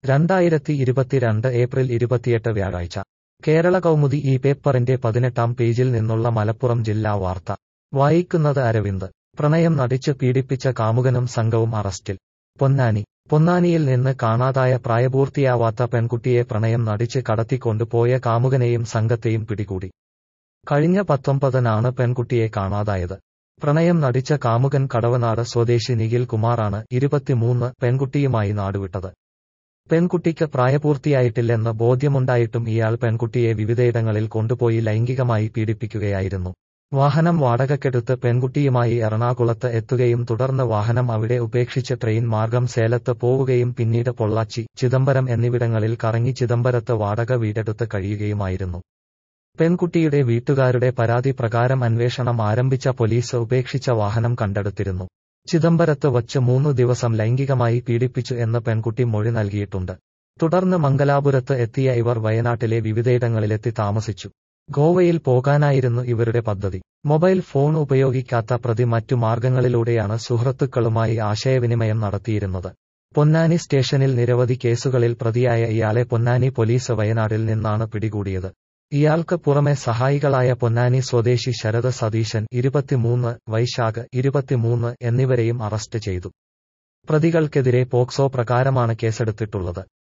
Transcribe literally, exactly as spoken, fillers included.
രണ്ടായിരത്തി ഇരുപത്തിരണ്ട് ഏപ്രിൽ ഇരുപത്തിയെട്ട് വ്യാഴാഴ്ച കേരള കൗമുദി ഈ പേപ്പറിന്റെ പതിനെട്ടാം പേജിൽ നിന്നുള്ള മലപ്പുറം ജില്ലാ വാർത്ത വായിക്കുന്നത് അരവിന്ദ്. പ്രണയം നടിച്ച് പീഡിപ്പിച്ച കാമുകനും സംഘവും അറസ്റ്റിൽ. പൊന്നാനി. പൊന്നാനിയിൽ നിന്ന് കാണാതായ പ്രായപൂർത്തിയാവാത്ത പെൺകുട്ടിയെ പ്രണയം നടിച്ച് കടത്തിക്കൊണ്ടുപോയ കാമുകനെയും സംഘത്തെയും പിടികൂടി. കഴിഞ്ഞ പത്തൊമ്പതിനാണ് പെൺകുട്ടിയെ കാണാതായത്. പ്രണയം നടിച്ച കാമുകൻ കടവനാട് സ്വദേശി നിഖിൽ കുമാറാണ് ഇരുപത്തിമൂന്ന് പെൺകുട്ടിയുമായി നാടുവിട്ടത്. പെൺകുട്ടിക്ക് പ്രായപൂർത്തിയായിട്ടില്ലെന്ന് ബോധ്യമുണ്ടായിട്ടും ഇയാൾ പെൺകുട്ടിയെ വിവിധയിടങ്ങളിൽ കൊണ്ടുപോയി ലൈംഗികമായി പീഡിപ്പിക്കുകയായിരുന്നു. വാഹനം വാടകയ്ക്കെടുത്ത് പെൺകുട്ടിയുമായി എറണാകുളത്ത് എത്തുകയും തുടർന്ന് വാഹനം അവിടെ ഉപേക്ഷിച്ച് ട്രെയിൻ മാർഗം സേലത്ത് പോവുകയും പിന്നീട് പൊള്ളാച്ചി, ചിദംബരം എന്നിവിടങ്ങളിൽ കറങ്ങി ചിദംബരത്ത് വാടക വീടെടുത്ത് കഴിയുകയുമായിരുന്നു. പെൺകുട്ടിയുടെ വീട്ടുകാരുടെ പരാതി പ്രകാരം അന്വേഷണം ആരംഭിച്ച പോലീസ് ഉപേക്ഷിച്ച വാഹനം കണ്ടെടുത്തിരുന്നു. ചിദംബരത്ത് വച്ച് മൂന്നു ദിവസം ലൈംഗികമായി പീഡിപ്പിച്ചു എന്ന് പെൺകുട്ടി മൊഴി നൽകിയിട്ടുണ്ട്. തുടർന്ന് മംഗലാപുരത്ത് എത്തിയ ഇവർ വയനാട്ടിലെ വിവിധയിടങ്ങളിലെത്തി താമസിച്ചു. ഗോവയിൽ പോകാനായിരുന്നു ഇവരുടെ പദ്ധതി. മൊബൈൽ ഫോൺ ഉപയോഗിക്കാത്ത പ്രതി മറ്റു മാർഗങ്ങളിലൂടെയാണ് സുഹൃത്തുക്കളുമായി ആശയവിനിമയം നടത്തിയിരുന്നത്. പൊന്നാനി സ്റ്റേഷനിൽ നിരവധി കേസുകളിൽ പ്രതിയായ ഇയാളെ പൊന്നാനി പോലീസ് വയനാട്ടിൽ നിന്നാണ് പിടികൂടിയത്. ഇയാൾക്ക് പുറമെ സഹായികളായ പൊന്നാനി സ്വദേശി ശരത് സതീശൻ ഇരുപത്തിമൂന്ന്, വൈശാഖ് ഇരുപത്തിമൂന്ന് എന്നിവരെയും അറസ്റ്റ് ചെയ്തു. പ്രതികൾക്കെതിരെ പോക്സോ പ്രകാരമാണ് കേസെടുത്തിട്ടുള്ളത്.